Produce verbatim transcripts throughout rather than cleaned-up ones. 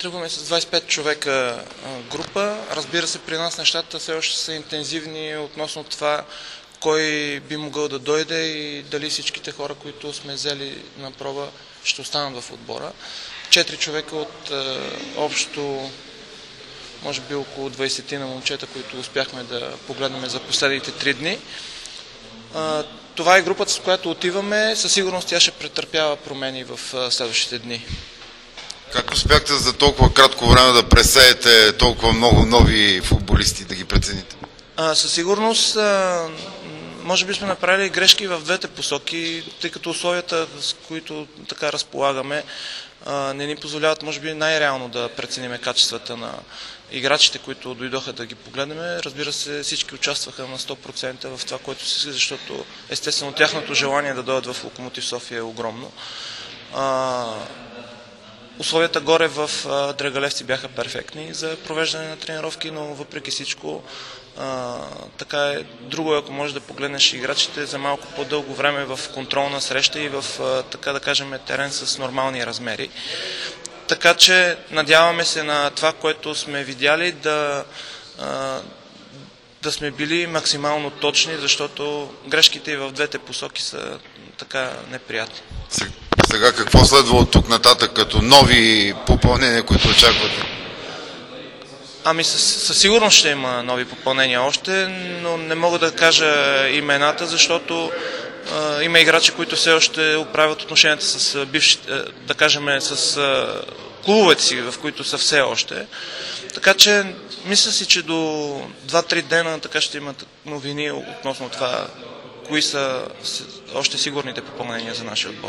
Тръгваме с двадесет и пет човека група. Разбира се, при нас нещата все още са интензивни относно това кой би могъл да дойде и дали всичките хора, които сме взели на проба, ще останат в отбора. Четири човека от е, общо, може би около двадесет на момчета, които успяхме да погледнем за последните три дни. Е, това е групата, с която отиваме. Със сигурност тя ще претърпява промени в е, следващите дни. Как успяхте за толкова кратко време да пресеете толкова много нови футболисти, да ги прецените? А, със сигурност, а, може би сме направили грешки в двете посоки, тъй като условията, с които така разполагаме, а, не ни позволяват, може би, най-реално да прецениме качествата на играчите, които дойдоха да ги погледнем. Разбира се, всички участваха на сто процента в това, което си, защото естествено тяхното желание да дойдат в Локомотив София е огромно. А, Условията горе в Драгалевци бяха перфектни за провеждане на тренировки, но въпреки всичко а, така е. Друго, ако можеш да погледнеш играчите за малко по-дълго време в контролна среща и в, а, така да кажем, терен с нормални размери. Така че надяваме се на това, което сме видяли, да, а, да сме били максимално точни, защото грешките и в двете посоки са така неприятни. Сега какво следва от тук нататък като нови попълнения, които очаквате? Ами със, със сигурност ще има нови попълнения още, но не мога да кажа имената, защото а, има играчи, които все още оправят отношенията с бившите, да кажем, с а, клубовете си, в които са все още. Така че мисля си, че до два-три дена така ще имат новини относно това, кои са още сигурните попълнения за нашия отбор.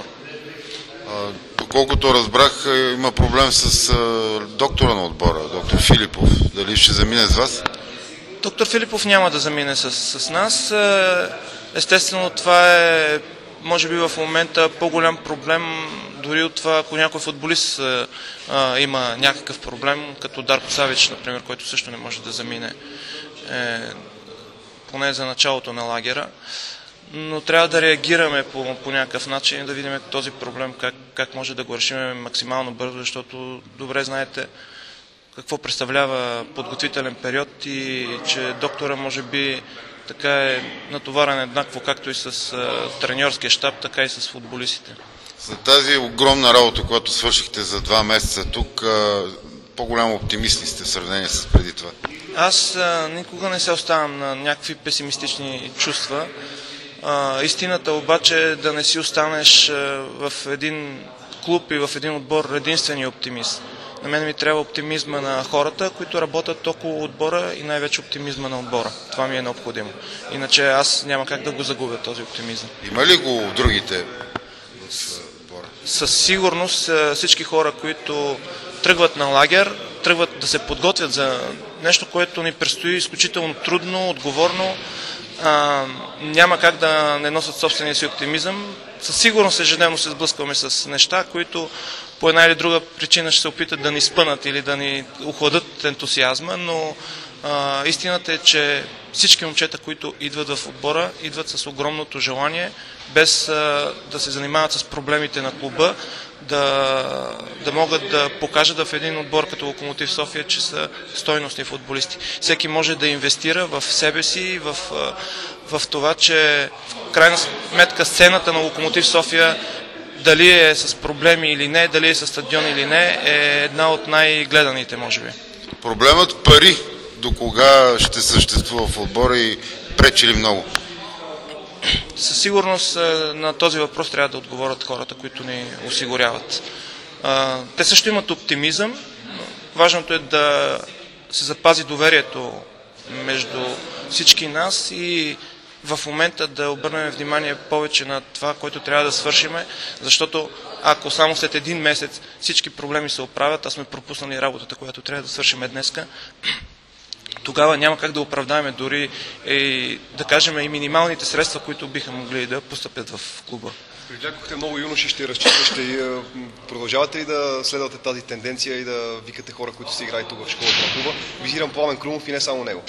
Доколкото разбрах, има проблем с а, доктора на отбора, доктор Филипов. Дали ще замине с вас? Доктор Филипов няма да замине с, с нас. Естествено, това е, може би в момента, по-голям проблем, дори от това, ако някой футболист а, а, има някакъв проблем, като Дарко Савич, например, който също не може да замине, е, поне за началото на лагера. Но трябва да реагираме по, по някакъв начин и да видим този проблем, как, как може да го решим максимално бързо, защото добре знаете какво представлява подготвителен период и че доктора може би така е натоварен еднакво както и с а, треньорския щаб, така и с футболистите. За тази огромна работа, която свършихте за два месеца тук, по-голямо оптимист ли сте в сравнение с преди това? Аз а, никога не се оставам на някакви песимистични чувства. А, истината обаче е да не си останеш а, в един клуб и в един отбор единствения оптимист. На мен ми трябва оптимизма на хората, които работят около отбора и най-вече оптимизма на отбора. Това ми е необходимо. Иначе аз няма как да го загубя този оптимизъм. Има ли го в другите в отбора? Със сигурност всички хора, които тръгват на лагер, тръгват да се подготвят за нещо, което ни предстои изключително трудно, отговорно. А, няма как да не носят собствения си оптимизъм. Със сигурност ежедневно се сблъскваме с неща, които по една или друга причина ще се опитат да ни спънат или да ни охладат ентусиазма, но а, истината е, че всички момчета, които идват в отбора, идват с огромното желание, без а, да се занимават с проблемите на клуба, да, да могат да покажат в един отбор като Локомотив София, че са стойностни футболисти. Всеки може да инвестира в себе си, в, в това, че в крайна сметка сцената на Локомотив София, дали е с проблеми или не, дали е с стадион или не, е една от най-гледаните, може би. Проблемът пари до кога ще съществува в отбора и пречи ли много? Със сигурност на този въпрос трябва да отговорят хората, които ни осигуряват. Те също имат оптимизъм. Важното е да се запази доверието между всички нас и в момента да обърнем внимание повече на това, което трябва да свършиме, защото ако само след един месец всички проблеми се оправят, а сме пропуснали работата, която трябва да свършим днеска, тогава няма как да оправдаем дори и, да кажем, и минималните средства, които биха могли да постъпят в клуба. Привлякохте много юноши, ще разчитате, ще продължавате ли да следвате тази тенденция и да викате хора, които са играли тук в школата на клуба? Визирам Пламен Крумов и не само него.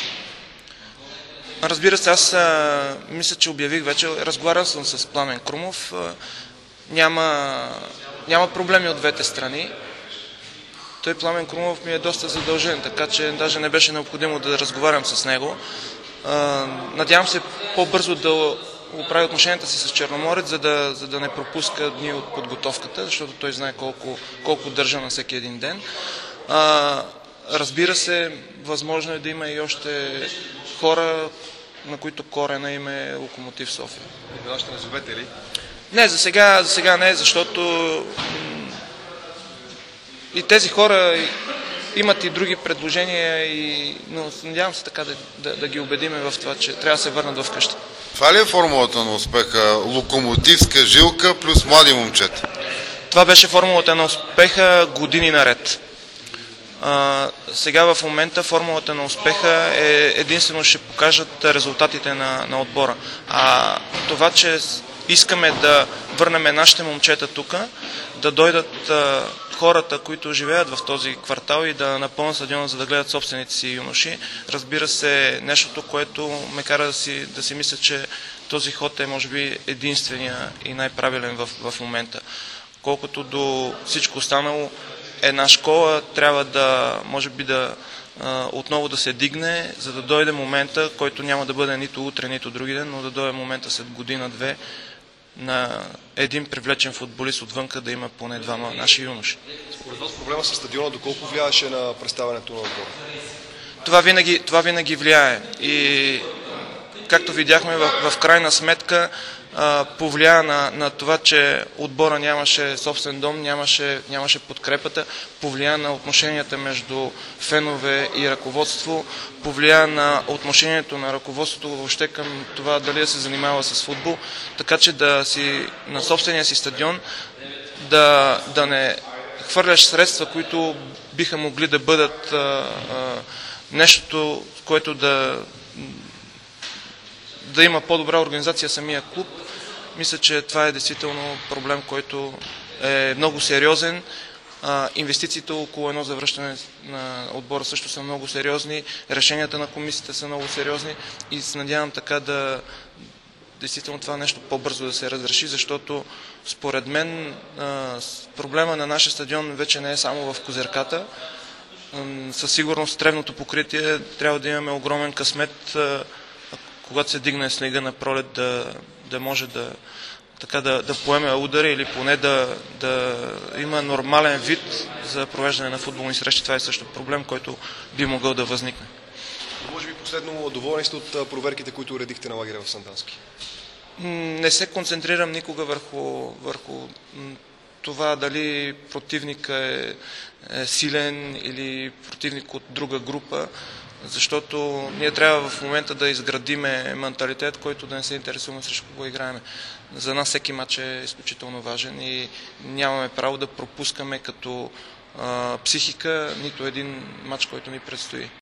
Разбира се, аз а, мисля, че обявих вече, разговарял съм с Пламен Крумов, а, няма, няма проблеми от двете страни. той Пламен Крумов ми е доста задължен, така че даже не беше необходимо да разговарям с него. Надявам се по-бързо да оправи отношенията си с Черноморец, за да, за да не пропуска дни от подготовката, защото той знае колко, колко държа на всеки един ден. А, разбира се, възможно е да има и още хора, на които корена им е Локомотив София. Имена ще назовете ли? Не, за сега, за сега не, защото и тези хора имат и други предложения, и, но надявам се така да, да, да ги убедиме в това, че трябва да се върнат в къща. Това ли е формулата на успеха? Локомотивска жилка плюс млади момчета? Това беше формулата на успеха години наред. А, сега в момента формулата на успеха е единствено ще покажат резултатите на, на отбора. А това, че искаме да върнем нашите момчета тук, да дойдат а, хората, които живеят в този квартал и да напълнят стадиона, за да гледат собствените си юноши, разбира се, нещото, което ме кара да си, да си мисля, че този ход е може би единствения и най-правилен в, в момента. Колкото до всичко останало, една школа трябва да, може би да а, отново да се дигне, за да дойде момента, който няма да бъде нито утре, нито други ден, но да дойде момента след година-две на един привлечен футболист отвънка да има поне двама наши юноши. Според вас проблема с стадиона доколко влияеше на представянето на отбора? Това винаги, това винаги влияе и както видяхме в, в крайна сметка а, повлия на, на това, че отбора нямаше собствен дом, нямаше, нямаше подкрепата, повлия на отношенията между фенове и ръководство, повлия на отношението на ръководството въобще към това дали да се занимава с футбол, така че да си на собствения си стадион да, да не хвърляш средства, които биха могли да бъдат а, а, нещото, което да да има по-добра организация самия клуб. Мисля, че това е действително проблем, който е много сериозен. А, инвестициите около едно завръщане на отбора също са много сериозни. Решенията на комисията са много сериозни и се надявам така да действително това нещо по-бързо да се разреши, защото според мен а, проблема на нашия стадион вече не е само в козирката. Със сигурност тревното покритие трябва да имаме огромен късмет, а, когато се дигне с лига на пролет, да, да може да, така да, да поеме удари или поне да, да има нормален вид за провеждане на футболни срещи. Това е също проблем, който би могъл да възникне. Може би последно, доволни сте от проверките, които уредихте на лагеря в Сандански? Не се концентрирам никога върху, върху това дали противника е, е силен или противник от друга група, защото ние трябва в момента да изградиме менталитет, който да не се интересуваме срещу кого играем. За нас всеки матч е изключително важен и нямаме право да пропускаме като а, психика нито един матч, който ни предстои.